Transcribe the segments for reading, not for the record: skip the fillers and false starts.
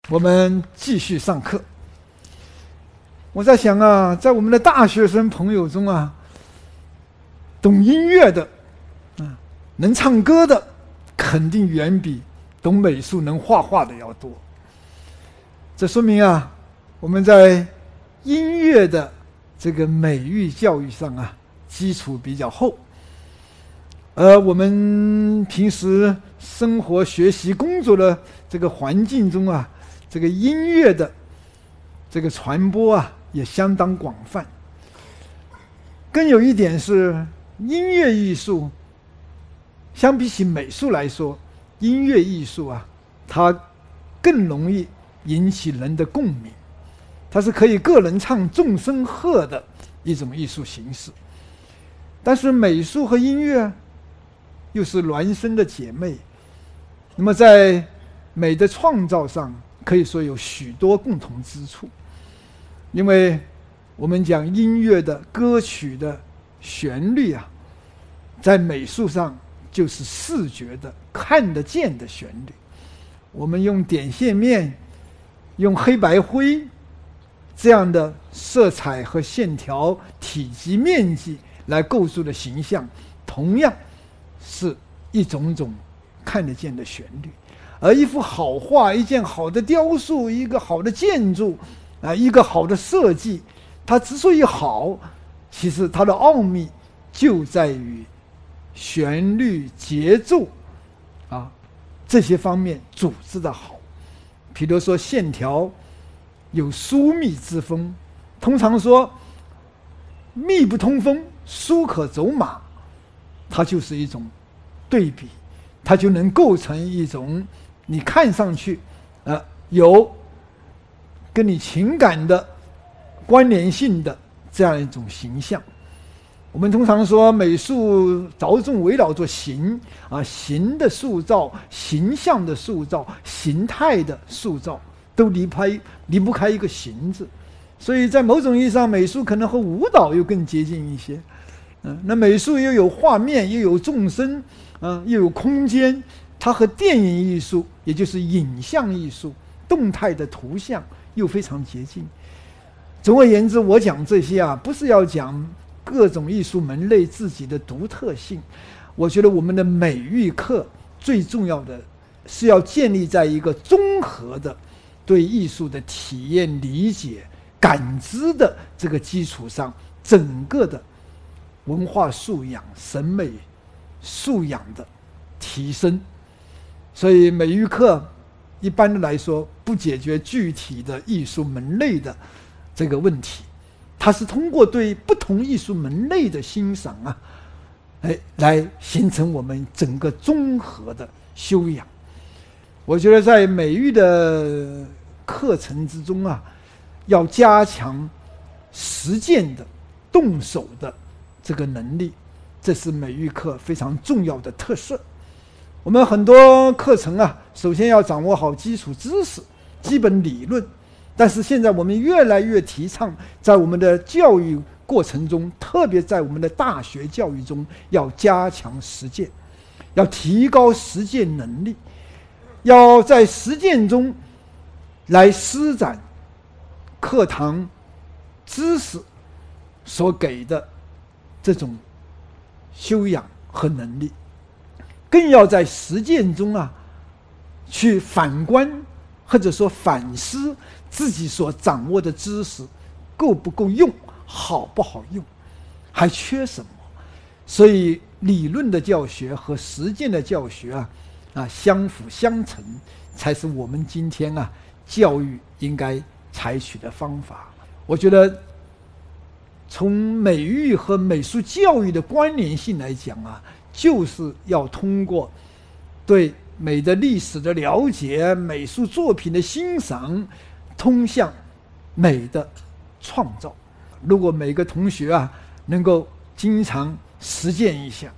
我们继续上课。我在想啊，在我们的大学生朋友中啊，懂音乐的能唱歌的肯定远比懂美术能画画的要多。这说明啊，我们在音乐的这个美育教育上啊，基础比较厚。而我们平时生活、学习、工作的这个环境中啊，这个音乐的这个传播啊，也相当广泛。更有一点是，音乐艺术相比起美术来说，音乐艺术啊，它更容易引起人的共鸣，它是可以个人唱众声和的一种艺术形式。但是美术和音乐又是孪生的姐妹，那么在美的创造上可以说有许多共同之处。因为我们讲音乐的歌曲的旋律啊，在美术上就是视觉的看得见的旋律。我们用点线面、用黑白灰这样的色彩和线条、体积、面积来构筑的形象，同样是一种种看得见的旋律。而一幅好画、一件好的雕塑、一个好的建筑一个好的设计，它之所以好，其实它的奥秘就在于旋律、节奏这些方面组织的好。比如说线条有疏密之分，通常说密不通风，疏可走马，它就是一种对比，它就能构成一种你看上去有跟你情感的关联性的这样一种形象。我们通常说美术着重围绕着形形的塑造、形象的塑造、形态的塑造，都离不开一个形字。所以在某种意义上，美术可能和舞蹈又更接近一些。那美术又有画面，又有众生，又有空间，它和电影艺术，也就是影像艺术、动态的图像又非常接近。总而言之，我讲这些不是要讲各种艺术门类自己的独特性。我觉得我们的美育课最重要的是要建立在一个综合的对艺术的体验、理解、感知的这个基础上，整个的文化素养、审美素养的提升。所以美育课一般的来说不解决具体的艺术门类的这个问题，它是通过对不同艺术门类的欣赏来形成我们整个综合的修养。我觉得在美育的课程之中要加强实践的、动手的这个能力，这是美育课非常重要的特色。我们很多课程首先要掌握好基础知识、基本理论，但是现在我们越来越提倡，在我们的教育过程中，特别在我们的大学教育中，要加强实践，要提高实践能力，要在实践中来施展课堂知识所给的这种修养和能力，更要在实践中去反观或者说反思自己所掌握的知识够不够用，好不好用，还缺什么。所以理论的教学和实践的教学相辅相成，才是我们今天教育应该采取的方法。我觉得从美育和美术教育的关联性来讲就是要通过对美的历史的了解、美术作品的欣赏，通向美的创造。如果每个同学能够经常实践一下，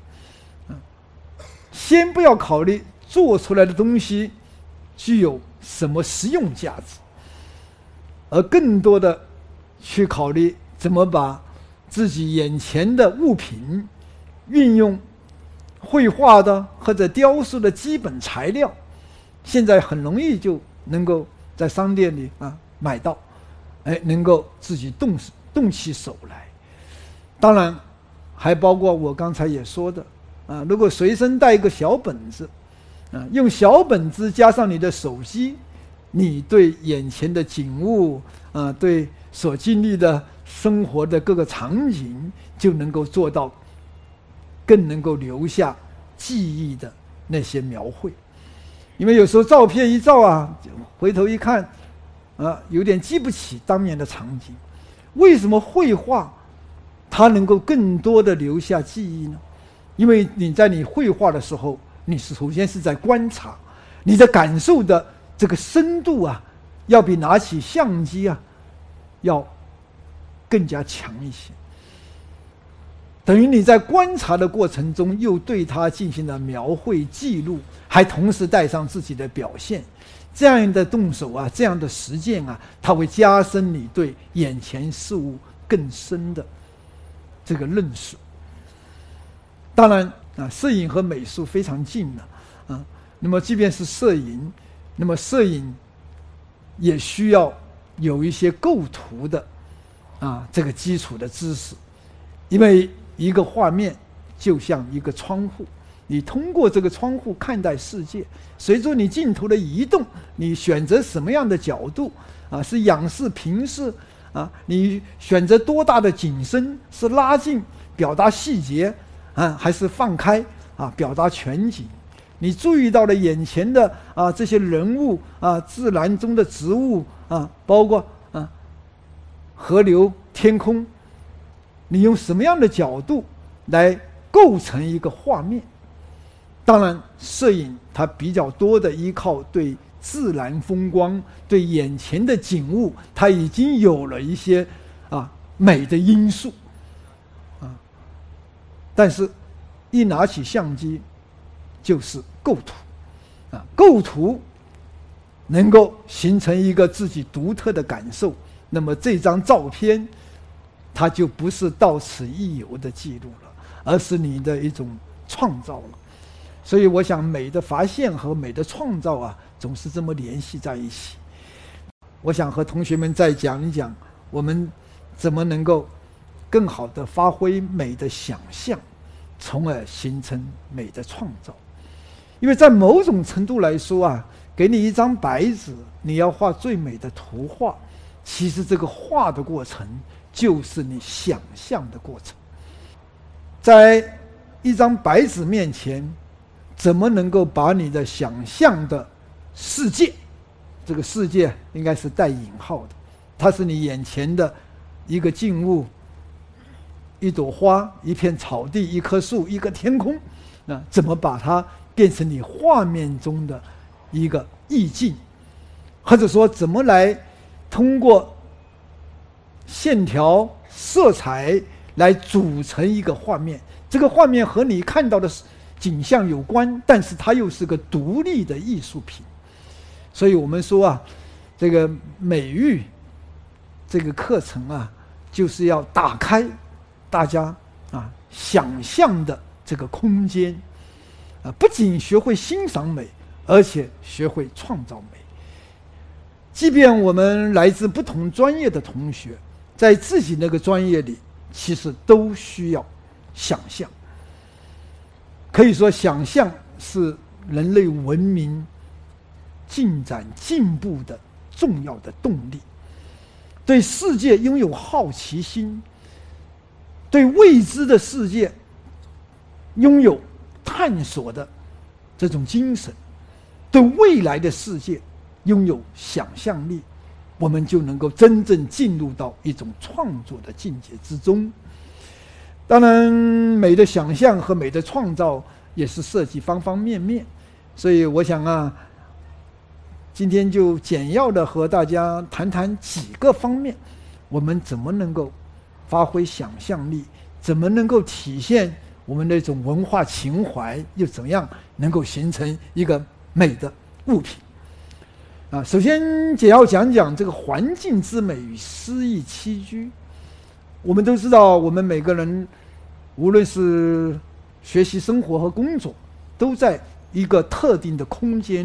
先不要考虑做出来的东西具有什么实用价值，而更多的去考虑怎么把自己眼前的物品运用绘画的或者雕塑的基本材料，现在很容易就能够在商店里买到，能够自己动起手来。当然，还包括我刚才也说的如果随身带一个小本子，用小本子加上你的手机，你对眼前的景物对所经历的生活的各个场景，就能够做到更能够留下记忆的那些描绘。因为有时候照片一照回头一看有点记不起当年的场景。为什么绘画它能够更多的留下记忆呢？因为你在你绘画的时候，你首先是在观察，你的感受的这个深度要比拿起相机要更加强一些。等于你在观察的过程中，又对它进行了描绘记录，还同时带上自己的表现。这样的动手这样的实践它会加深你对眼前事物更深的这个认识。当然摄影和美术非常近的那么即便是摄影，那么摄影也需要有一些构图的这个基础的知识。因为一个画面就像一个窗户，你通过这个窗户看待世界，随着你镜头的移动，你选择什么样的角度是仰视平视你选择多大的景深，是拉近表达细节还是放开表达全景。你注意到了眼前的这些人物自然中的植物包括河流天空，你用什么样的角度来构成一个画面。当然摄影它比较多的依靠对自然风光，对眼前的景物，它已经有了一些美的因素但是一拿起相机就是构图构图能够形成一个自己独特的感受，那么这张照片它就不是到此一游的记录了，而是你的一种创造了。所以我想美的发现和美的创造总是这么联系在一起。我想和同学们再讲一讲我们怎么能够更好的发挥美的想象，从而形成美的创造。因为在某种程度来说给你一张白纸，你要画最美的图画，其实这个画的过程就是你想象的过程。在一张白纸面前，怎么能够把你的想象的世界，这个世界应该是带引号的，它是你眼前的一个静物，一朵花，一片草地，一棵树，一个天空，怎么把它变成你画面中的一个意境，或者说怎么来通过线条色彩来组成一个画面。这个画面和你看到的景象有关，但是它又是个独立的艺术品。所以我们说这个美育这个课程就是要打开大家想象的这个空间不仅学会欣赏美，而且学会创造美。即便我们来自不同专业的同学，在自己那个专业里，其实都需要想象。可以说想象是人类文明进展进步的重要的动力。对世界拥有好奇心，对未知的世界拥有探索的这种精神，对未来的世界拥有想象力，我们就能够真正进入到一种创作的境界之中。当然美的想象和美的创造也是涉及方方面面，所以我想今天就简要的和大家谈谈几个方面，我们怎么能够发挥想象力，怎么能够体现我们那种文化情怀，又怎么样能够形成一个美的物品首先简要讲讲这个环境之美与诗意栖居。我们都知道，我们每个人无论是学习生活和工作，都在一个特定的空间里，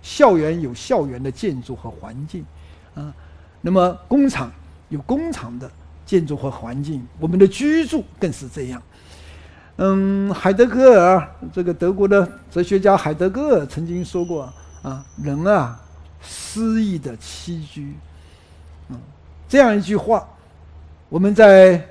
校园有校园的建筑和环境，那么工厂有工厂的建筑和环境，我们的居住更是这样。海德格尔，这个德国的哲学家海德格尔曾经说过人啊，诗意的栖居。这样一句话，我们在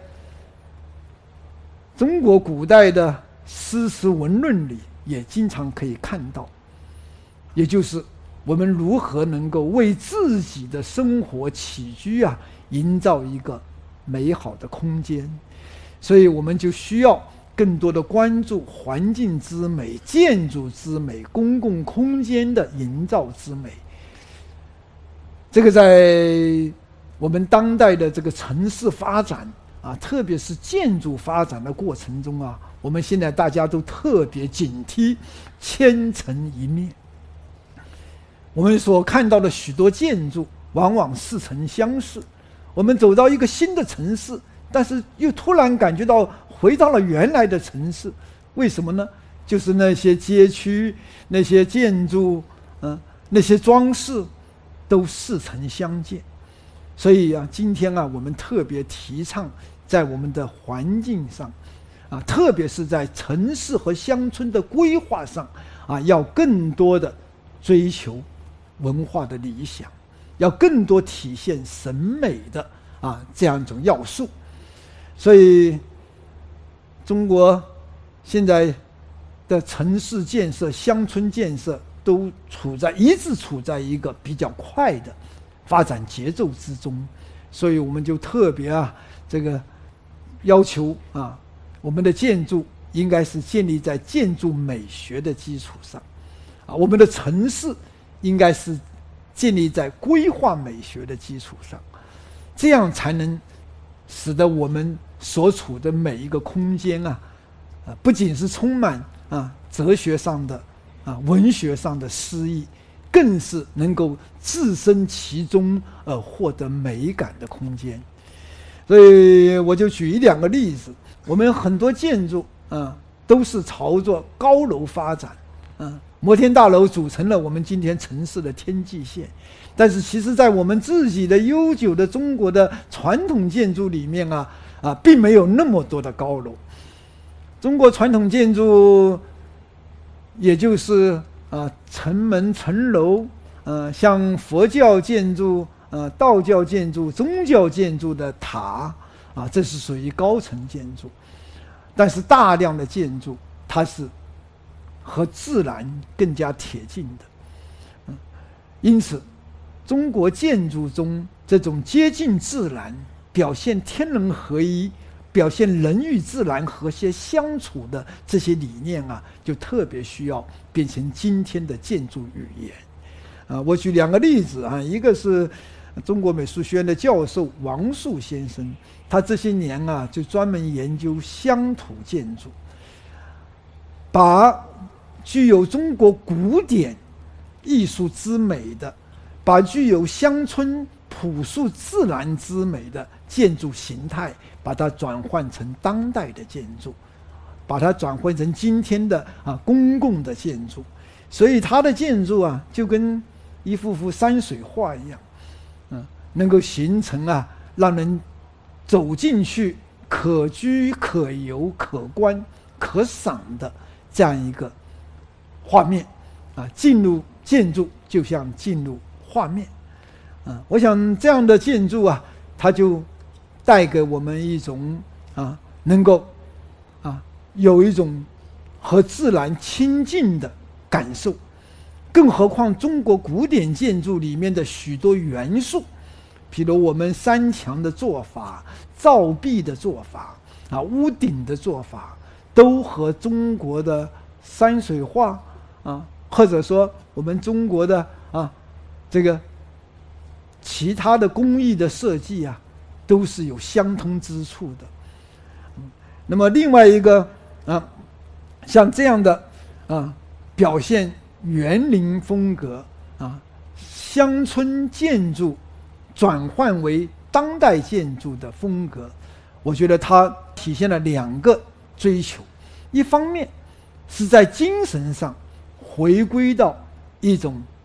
中国古代的诗词文论里也经常可以看到，也就是我们如何能够为自己的生活起居营造一个美好的空间。所以我们就需要更多的关注环境之美、建筑之美、公共空间的营造之美。这个在我们当代的这个城市发展特别是建筑发展的过程中我们现在大家都特别警惕千城一面。我们所看到的许多建筑往往似曾相识，我们走到一个新的城市，但是又突然感觉到回到了原来的城市。为什么呢？就是那些街区、那些建筑那些装饰都似曾相见。所以今天我们特别提倡在我们的环境上特别是在城市和乡村的规划上要更多的追求文化的理想，要更多体现审美的这样一种要素。所以中国现在的城市建设、乡村建设都一直处在一个比较快的发展节奏之中，所以我们就特别这个要求我们的建筑应该是建立在建筑美学的基础上我们的城市应该是建立在规划美学的基础上，这样才能使得我们所处的每一个空间不仅是充满哲学上的文学上的诗意，更是能够置身其中而获得美感的空间。所以我就举2个例子。我们很多建筑都是朝着高楼发展摩天大楼组成了我们今天城市的天际线。但是其实在我们自己的悠久的中国的传统建筑里面并没有那么多的高楼。中国传统建筑也就是城门城楼像佛教建筑道教建筑、宗教建筑的塔这是属于高层建筑。但是大量的建筑它是和自然更加贴近的因此中国建筑中这种接近自然、表现天人合一、表现人与自然和谐相处的这些理念就特别需要变成今天的建筑语言我举2个例子一个是中国美术学院的教授王树先生，他这些年就专门研究乡土建筑，把具有中国古典艺术之美的，把具有乡村朴素自然之美的建筑形态，把它转换成当代的建筑，把它转换成今天的公共的建筑。所以它的建筑就跟一幅幅山水画一样能够形成让人走进去可居可游可观可赏的这样一个画面进入建筑就像进入画面我想这样的建筑它就带给我们一种能够有一种和自然亲近的感受。更何况中国古典建筑里面的许多元素，譬如我们山墙的做法、造壁的做法屋顶的做法，都和中国的山水画或者说我们中国的这个其他的工艺的设计都是有相通之处的那么另外一个像这样的表现园林风格乡村建筑转换为当代建筑的风格，我觉得它体现了2个追求。一方面是在精神上回归到一种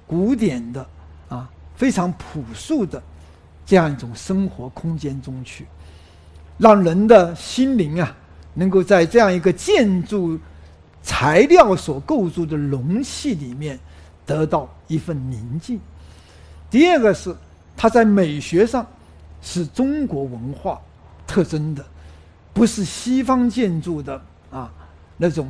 古典的非常朴素的这样一种生活空间中去，让人的心灵能够在这样一个建筑材料所构筑的容器里面得到一份宁静。第二个是它在美学上是中国文化特征的，不是西方建筑的那种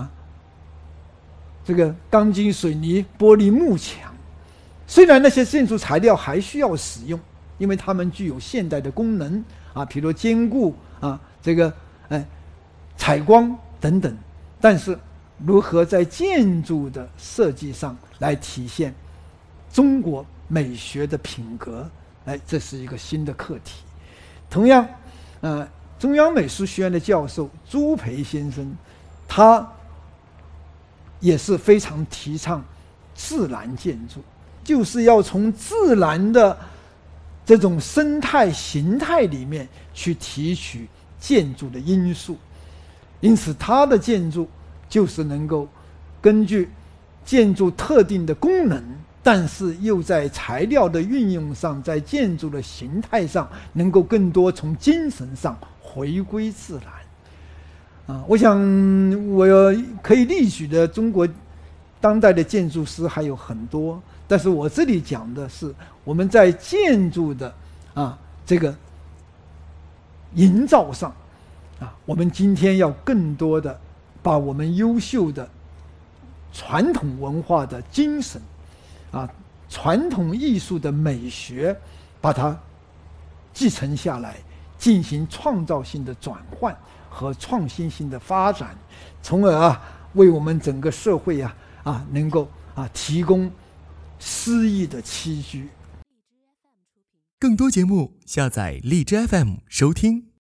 这个钢筋水泥玻璃幕墙。虽然那些建筑材料还需要使用，因为它们具有现代的功能比如坚固这个采光等等，但是如何在建筑的设计上来体现中国美学的品格，这是一个新的课题。同样中央美术学院的教授朱培先生，他也是非常提倡自然建筑，就是要从自然的这种生态形态里面去提取建筑的因素。因此他的建筑就是能够根据建筑特定的功能，但是又在材料的运用上，在建筑的形态上能够更多从精神上回归自然。我想我可以例举的中国当代的建筑师还有很多，但是我这里讲的是我们在建筑的这个营造上我们今天要更多的把我们优秀的传统文化的精神传统艺术的美学把它继承下来，进行创造性的转换和创新性的发展，从而为我们整个社会能够提供诗意的栖居。 更多节目下载荔枝 FM 收听。